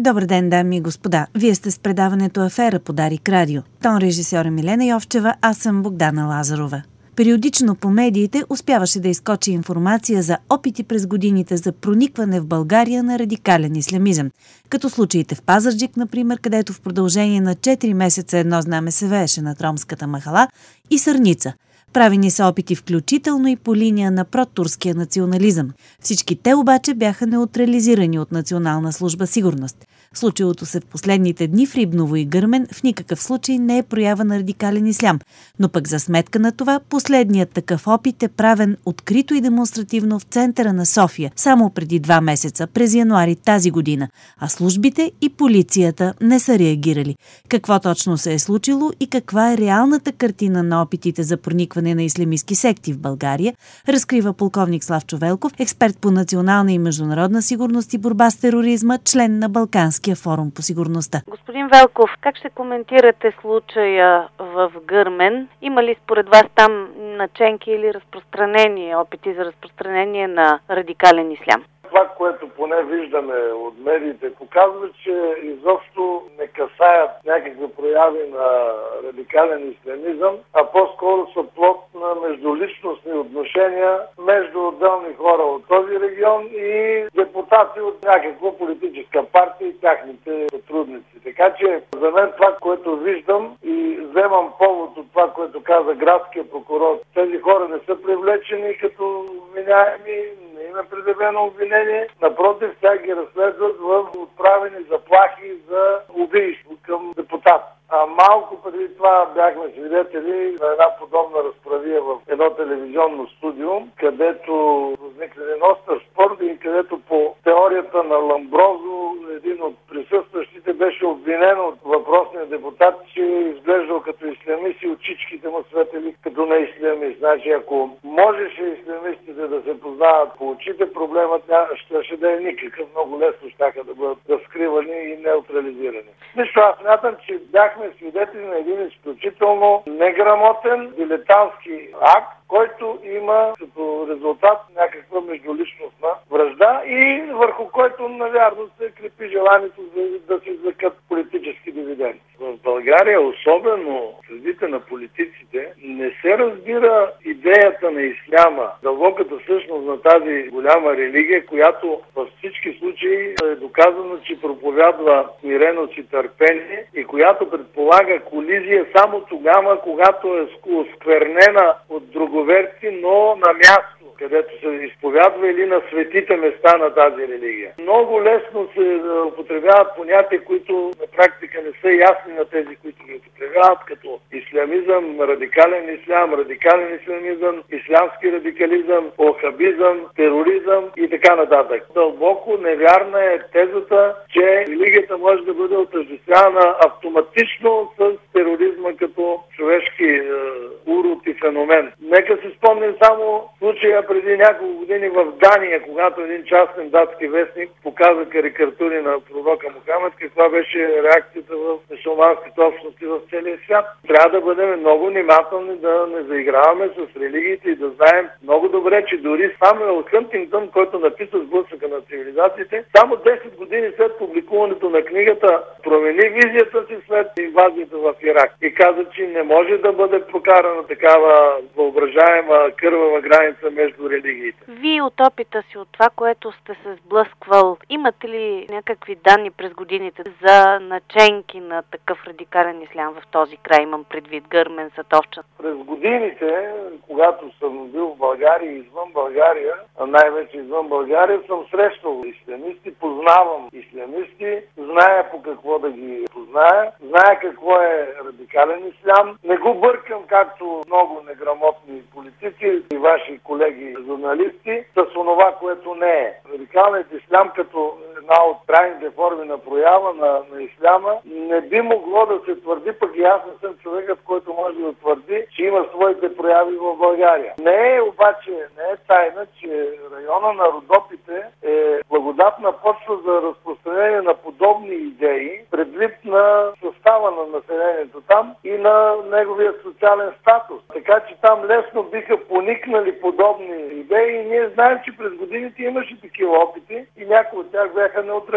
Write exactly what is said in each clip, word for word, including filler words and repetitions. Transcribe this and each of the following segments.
Добър ден, дами и господа. Вие сте с предаването Афера по Дарик Радио. Тон режисьор е Милена Йовчева, аз съм Богдана Лазарова. Периодично по медиите успяваше да изкочи информация за опити през годините за проникване в България на радикален ислямизъм, като случаите в Пазарджик, например, където в продължение на четири месеца едно знаме се вееше над ромската махала, и Сърница. Правени са опити включително и по линия на протурския национализъм. Всички те обаче бяха неутрализирани от Национална служба сигурност. Случилото се в последните дни в Рибново и Гърмен в никакъв случай не е проява на радикален ислям, но пък за сметка на това последният такъв опит е правен открито и демонстративно в центъра на София само преди два месеца, през януари тази година, а службите и полицията не са реагирали. Какво точно се е случило и каква е реалната картина на опитите за проникване на ислямистки секти в България, разкрива полковник Славчо Велков, експерт по национална и международна сигурност и борба с тероризма, член на Балканския форум по сигурността. Господин Велков, как ще коментирате случая в Гърмен? Има ли според вас там наченки или разпространение, опити за разпространение на радикален ислям? Това, което поне виждаме от медиите, показва, че изобщо не касаят някакви прояви на радикален ислямизъм, а по-скоро са плод на междуличностни отношения между отделни хора от този регион и депутати от някаква политическа партия и тяхните сътрудници. Така че за мен това, което виждам и вземам повод от това, което каза градския прокурор, тези хора не са привлечени като виняеми, не им е предявено обвинение. Напротив, тя ги разследват в отправени заплахи за убийство към депутат. А малко преди това бяхме свидетели на една подобна разправия в едно телевизионно студио, където възникна един остър спор и където по теорията на Ламброзо един от присъстващите беше обвинен от въпросния депутат, че е изглеждал като ислямист и очичките му светели като не ислямист. Значи, ако можеше ислямистите да се познават по очите, проблемът ще, ще да е никакъв. Много лесно щяха да бъдат разкривани и неутрализирани. Нищо, аз смятам, че бяхме свидетели на един изключително неграмотен, дилетантски акт, който има като резултат някаква междуличностна вражда и върху който, навярно, се крепи желанието да се извлекат политически дивиденти. В България, особено средите на политиците, не се разбира идеята на исляма, дълбоката същност на тази голяма религия, която във всички случаи е доказано, че проповядва смиреност и търпение и която предполага колизия само тогава, когато е осквернена от друговерци, но на място, където се изповядва, или на светите места на тази религия. Много лесно се употребяват понятия, които на практика не са ясни на тези, които ги употребяват, като ислямизъм, радикален ислям, радикален ислямизъм, ислямски радикализъм, охабизъм, тероризъм и така нататък. Дълбоко невярна е тезата, че религията може да бъде отъждествявана автоматично с тероризма като човешки е, урод и феномен. Нека си спомним само случая преди няколко години в Дания, когато един частен датски вестник показа карикатури на пророка Мохамед, каква беше реакцията в мюсюлманските общности в целия свят. Трябва да бъдем много внимателни, да не заиграваме с религиите и да знаем много добре, че дори Самуел Хънтингтън, който написа Сблъсъка на цивилизациите, само десет години след публикуването на книгата промени визията си след инвазията в Ирак и каза, че не може да бъде прокарана такава въображаема кървава граница между религиите. Вие от опита си, от това, което сте се сблъсквал, имате ли някакви данни през годините за наченки на такъв радикален ислям в този край? Имам предвид Гърмен, Сатовча. През годините, когато съм бил в България и извън България, а най-вече извън България, съм срещал ислямисти, познавам ислямисти, зная по какво да ги позная, зная какво е радикален ислям. Не го бъркам, както много неграмотни политици и ваши колеги журналисти, с онова, което не е. Радикалният ислям като една от крайните форми на проява на, на исляма не би могло да се твърди, пък и аз не съм човекът, който може да твърди, че има своите прояви в България. Не е обаче, не е тайна, че района на Родопите е благодатна почва за разпространение на подобни идеи, предвид на състава на населението там и на неговия социален статус. Така че там лесно биха поникнали подобни идеи и ние знаем, че през годините имаше такива опити и някои от тях бяха неутрализирани.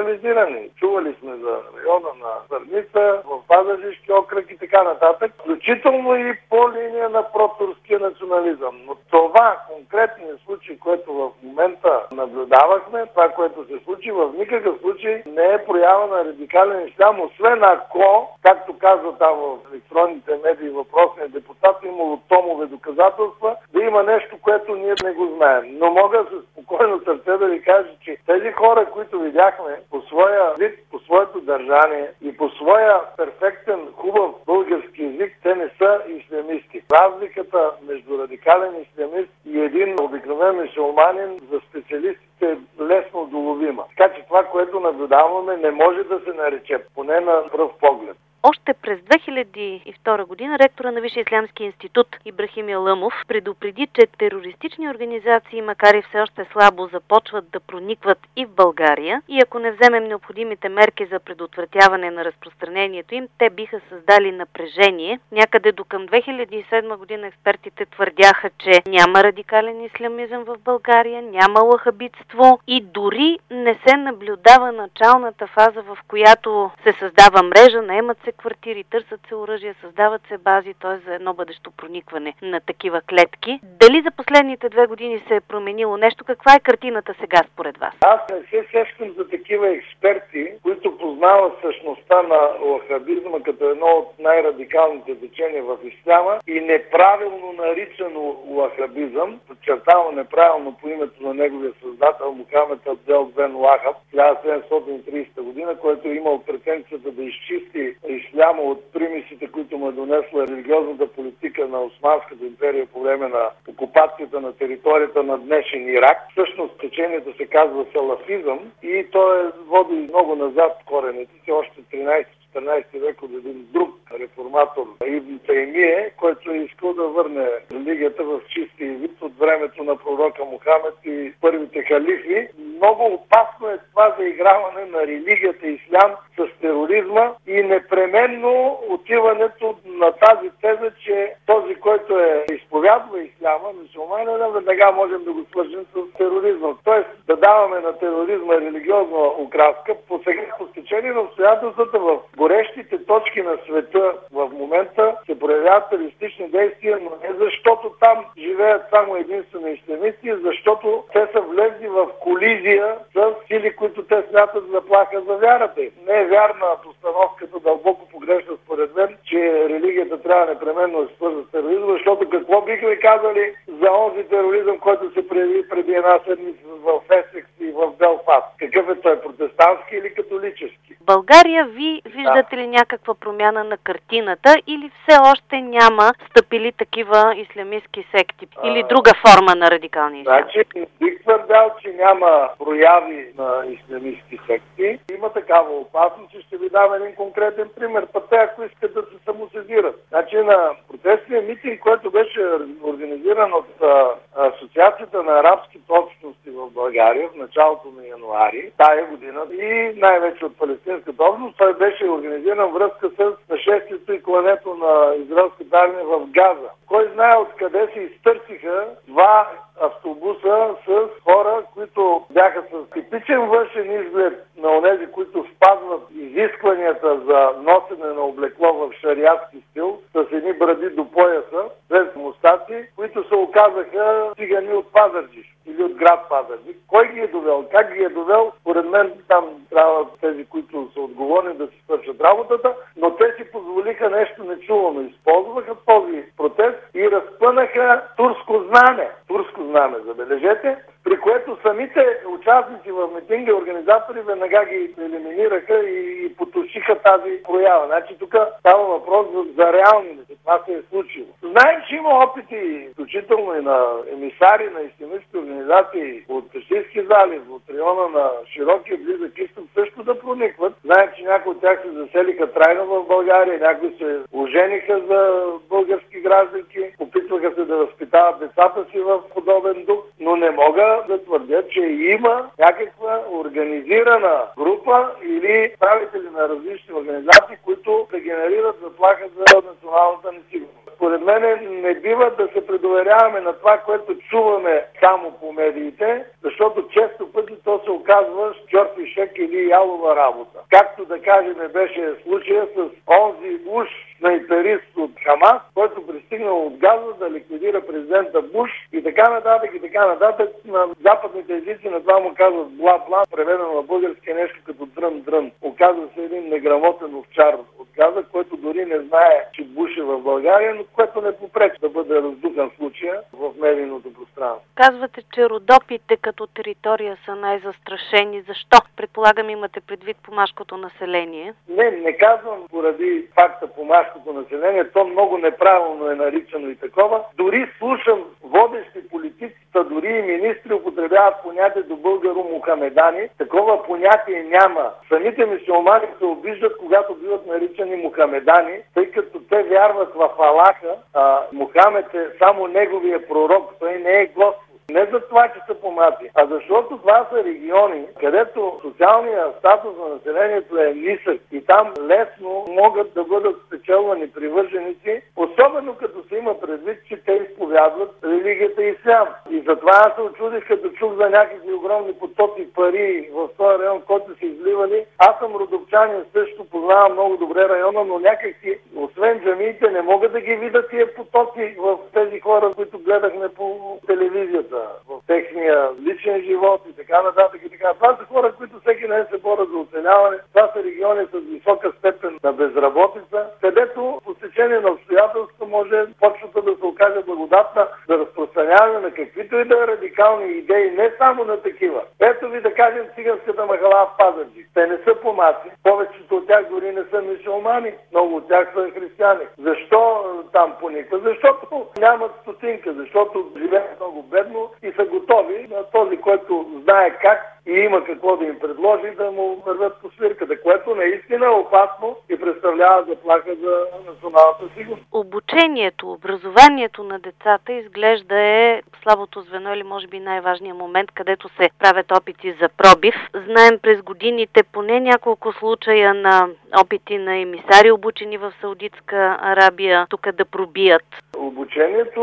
радикализирани. Чували сме за района на Сърница, в Пазарджишки окръг и така нататък, включително и по линия на протурския национализъм. Но това конкретният случай, което в момента наблюдавахме, това, което се случи, в никакъв случай не е проява на радикален ислям, освен ако, както казва там в електронните медии въпросният депутат, имало томове доказателства, да има нещо, което ние не го знаем. Но мога със спокойно сърце да ви кажа, че тези хора, които видяхме по своя вид, по своето държание и по своя перфектен, хубав български език, те не са ислямисти. Разликата между радикален ислямист и един обикновен мюсюлманин за специалистите е лесно доловима. Така че това, което наблюдаваме, не може да се нарече, поне на пръв поглед. Още през две хиляди и втора година ректора на Висшия ислямски институт Ибрахим Ялъмов предупреди, че терористични организации, макар и все още слабо, започват да проникват и в България и ако не вземем необходимите мерки за предотвратяване на разпространението им, те биха създали напрежение. Някъде до към две хиляди и седма година експертите твърдяха, че няма радикален ислямизъм в България, няма лахабитство и дори не се наблюдава началната фаза, в която се създава мрежа, наемат се квартири, търсят се оръжия, създават се бази, т.е. за едно бъдещо проникване на такива клетки. Дали за последните две години се е променило нещо? Каква е картината сега според вас? Аз не се сещам за такива експерти, които познават същността на лахабизма като едно от най-радикалните течения в исляма и неправилно наричано лахабизъм, подчертавам неправилно по името на неговия създател Мохамед Абдел бен Лахаб, хиляда седемстотин и тридесета година, който е имал претенцията да изчисти исляма от примесите, които му е донесла религиозната политика на Османската империя по време на окупацията на територията на днешен Ирак. Всъщност течението се казва салафизъм и то е води много назад корените си, още тринайсети-четиринайсети век от един друг реформатор Ибн Таймие, който е искал да върне религията в чистия вид от времето на пророка Мохамед и първите халифи. Много опасно е това заиграване на религията ислям с тероризма и непременно отиването на тази теза, че този, който е изповядва исляма, мюсюлманина, веднага можем да го свържем с тероризма. Тоест да даваме на тероризма религиозна окраска. По сега по стечение на обстоятелствата в горещите точки на света в момента се проявяват терористични действия, но не защото там живеят само единствено ислямисти, защото те са влезли в колизия с сили, които те смятат заплаха за вярата. Не е вярна постановката, дълбоко погрешна според мен, че религията трябва непременно да се свързва с тероризма, защото какво бихме казали за онзи тероризъм, който се прояви преди една седмица в Есекс и в Белфаст? Какъв е той, протестантски или католически? В България ви виждате ли някаква промяна на картината или все още няма стъпили такива ислямистки секти или друга форма на радикални ислям? Значи, бих твърдял, че няма прояви на ислямистки секти. Има такава опасност и ще ви дам един конкретен пример. Път те, ако искат да се самосезират. Значи на протестния митинг, който беше организиран от а, Асоциацията на арабските общности в България в началото на януари тая година и най-вече от палестинската общност, той беше организиран връзка с нашествието и клането на израелската армия в Газа. Кой знае откъде се изтърсиха два автобуса с хора, които бяха с типичен външен изглед на онези, които спазват изискванията за носене на облекло в шариатски стил, с едни бради до пояса, без мустаци, които се оказаха цигани от Пазарджиш или от град Пазарджик. Кой ги е довел? Как ги е довел? Според мен там трябва тези, които са отговорни, да си свършат работата, но те си позволиха нещо нечувано. Използваха този протест и разпънаха турско знаме. Турско знаме, забележете, при което самите участници в митинга и организатори веднага ги елиминираха и, и потушиха тази проява. Значи тук става въпрос за, за реални неща. Това се е случило. Знаем, че има опити, включително и на емисари на ислямистки организации от Персийски залив, от района на Широкия близък изток също да проникват. Знаем, че някои от тях се заселиха трайно в България, някои се ожениха за български гражданки, опитваха се да възпитават децата си в подобен дух, но не мога да твърдят, че има някаква организирана група или правители на различни организации, които да генерират заплаха за националната несигурност. Според мен не бива да се предоверяваме на това, което чуваме само по медиите, защото често пъти то се оказва чорпишек или ялова работа. Както да кажем беше случая с онзи уж снайперист от Хамас, който пристигнал от Газа да ликвидира президента Буш и така нататък и така нататък. На западните езици на това му казват бла-бла, преведено на български е нещо като дрън-дрън. Оказва се един неграмотен овчар от Газа, който дори не знае, че Буш е в България, но което не попречи да бъде раздухан случая в медийното пространство. Казвате, че Родопите като територия са най-застрашени. Защо? Предполагам, имате предвид помашкото население. Не, не казвам поради факта помашкото население. То много неправилно е наричано и такова. Дори слушам водещи политици, дори и министри употребяват понятие до българо-мухамедани. Такова понятие няма. Самите мюсюлмани се обиждат, когато биват наричани мухамедани, тъй като те вярват в Аллаха. А, Мухамед е само неговия пророк, той не е Господ. Не за това, че са помати, а защото това са региони, където социалният статус на населението е нисък и там лесно могат да бъдат спечелвани привърженици, особено като се има предвид, че те изповядват религията ислям. И затова аз се очудих, като чух за някакви огромни потоци пари в този район, който се изливали. Аз съм родопчанин, също познавам много добре района, но някакси, освен джамиите, не могат да ги видят тия потоци в тези хора, които гледахме по телевизията, в техния личен живот и така нататък и така. Това са хора, които всеки ден се борят за оцеляване. Това са региони с висока степен на безработица, където по стечение на обстоятелства може почвата да се окаже благодатна за разпространяване на каквито и да е радикални идеи, не само на такива. Ето ви да кажем циганската махала в Пазарджик. Те не са помаци. Повечето от тях дори не са мюсюлмани. Много от тях са християни. Защо там поникват? Защото нямат стотинка, защото живеят много бедно и са готови на този, който знае как и има какво да им предложи, да му вървят по свирката, което наистина е опасно и представлява заплаха за националната сигурност. Обучението, образованието на децата изглежда е слабото звено или може би най-важният момент, където се правят опити за пробив. Знаем през годините поне няколко случая на опити на емисари, обучени в Саудитска Арабия, тук да пробият. Обучението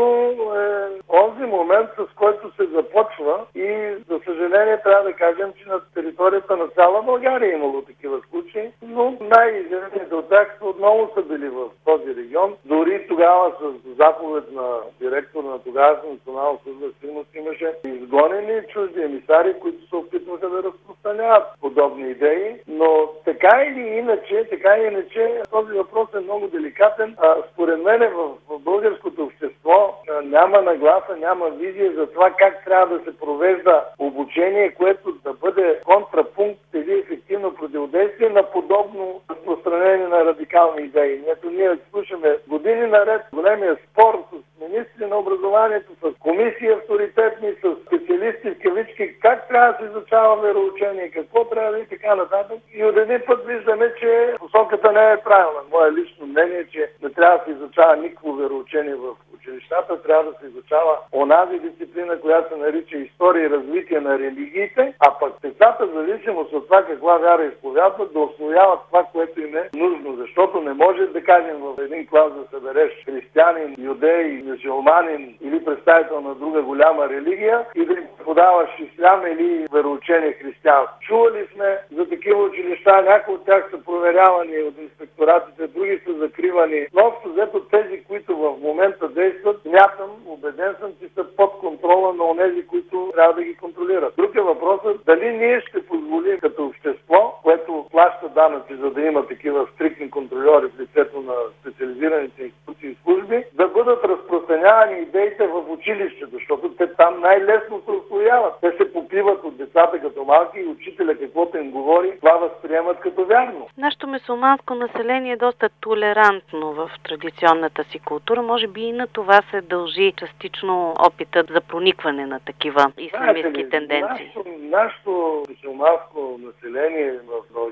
е онзи момент, с който се започва и, за съжаление, трябва да кажем, че на територията на цяла България е имало такива случаи, но най-изявените от тях отново са били в този регион. Дори тогава с заповед на директор на тогавашната национална служба за сигурност имаше изгонени чужди емисари, които се опитваха да разпространяват подобни идеи, но така или иначе, така или иначе, този въпрос е много деликатен. А, според мен в, в българското общество а, няма нагласа, няма визия за това как трябва да се провежда обучение, което да бъде контрапункт или ефективно противодействие на подобно разпространение на радикални идеи. Ето ние слушаме години наред големия спор с министри на образованието, с комисии авторитетни, с специалисти в кавички, как трябва да се изучава вероучение, какво трябва да и така нататък. И от един път виждаме, че посоката не е правилна. Мое лично мнение е, че не трябва да се изучава никакво вероучение в училищата, трябва да се изучава онази дисциплина, която се нарича история и развитие на религиите, а пък децата, в зависимост от това каква вяра изповядват, да усвояват това, което им е нужно. Защото не може да кажем в един клас да събереш християнин, юдей, мюсюлманин или представител на друга голяма религия и да им подаваш ислям или вероучение християнство. Чували сме за такива училища, някои от тях са проверявани от инспекторатите, други са закривани. Но общо взето тези, които в момента действат, смятам, убеден съм, че са под контрола на онези, които трябва да ги контролират. Друг е въпросът дали ние ще позволим като общество, което плаща данъци, за да има такива стриктни контролери в лицето на специализираните институции и служби, да бъдат разпространявани идеите в училище, защото те там най-лесно се усвояват. Те се попиват от децата като малки и учителя каквото им говори, това възприемат като вярно. Нашето мюсюлманско население е доста толерантно в традиционната си култура. Може би и на това се дължи частично опитът за проникване на такива ислямистки тенденции. Нашето, нашето мюсюлманско население в България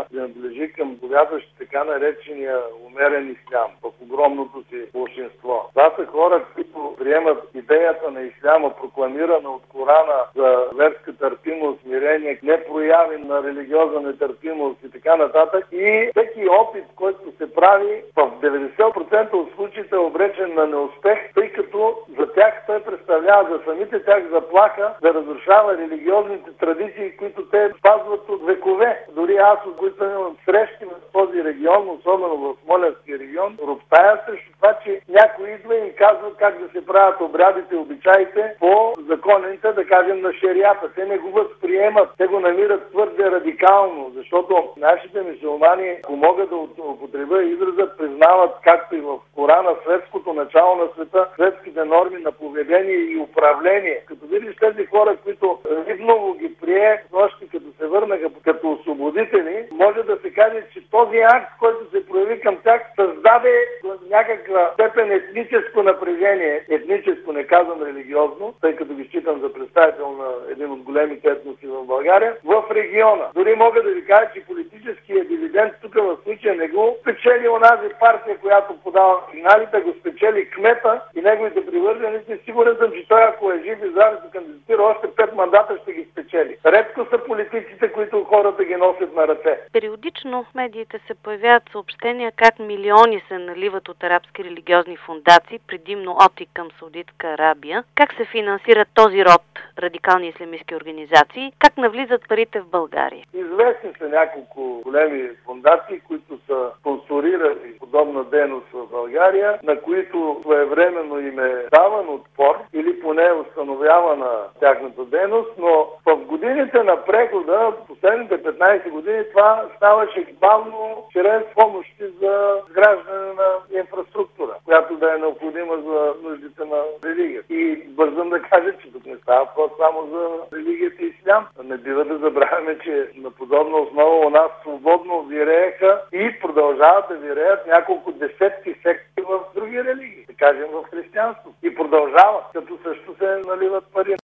тя принадлежи към повядващи така наречения умерен ислям в огромното си большинство. Това са хора, които приемат идеята на исляма, прокламирана от Корана за верска търпимост, смирение, непрояви на религиозна нетърпимост и така нататък. И всеки опит, който се прави, в деветдесет процента от случаите е обречен на неуспех, тъй като за тях той представлява за самите тях заплаха да разрушава религиозните традиции, които те спазват от векове. Дори аз, от които имам срещи в този регион, особено в Смолянския регион, роптая срещу това, че някой идва и им казва как да се правят обрядите и обичаите по законите, да кажем, на шерията. Те не го възприемат, те го намират твърде радикално, защото нашите мюсюлмани, ако могат да употребя израза, признават, както и в Корана, светското начало на света, светските норми на поведение и управление. Като видиш тези хора, които Рибново ги прие, още като се върнаха като освободители, може да се каже, че този акт, който се прояви към тях, създаде някаква степен етническо напрежение. Етническо, не казвам религиозно, тъй като ги считам за представител на един от големите етноси в България, в региона. Дори мога да ви кажа, че политическият дивиденд тук в случая не го спечели онази партия, която подава сигналите, го спечели кмета и неговите привърженици. Сигурен съм, че той, ако е жив и здраве, да кандидатира още пет мандата, ще ги спечели. Редко са политиците, които хората ги носят на ръце. Периодично в медиите се появяват съобщения как милиони се наливат от арабски религиозни фондации, предимно от и към Саудитска Арабия. Как се финансират този род радикални ислямистки организации? Как навлизат парите в България? Известни са няколко големи фондации, които са спонсорирали подобна дейност в България, на които своевременно им е даван отпор или поне е установявана тяхната дейност, но в годините на прехода, последните петнайсет години, това ставаше бавно чрез помощи за изграждане на инфраструктура, която да е необходима за нуждите на религията. И бързам да кажа, че тук не става просто само за религията и ислям. Не бива да забравяме, че на подобна основа у нас свободно вирееха и продължават да виреят няколко десетки секти в други религии, да кажем в християнство. И продължават, като също се наливат пари.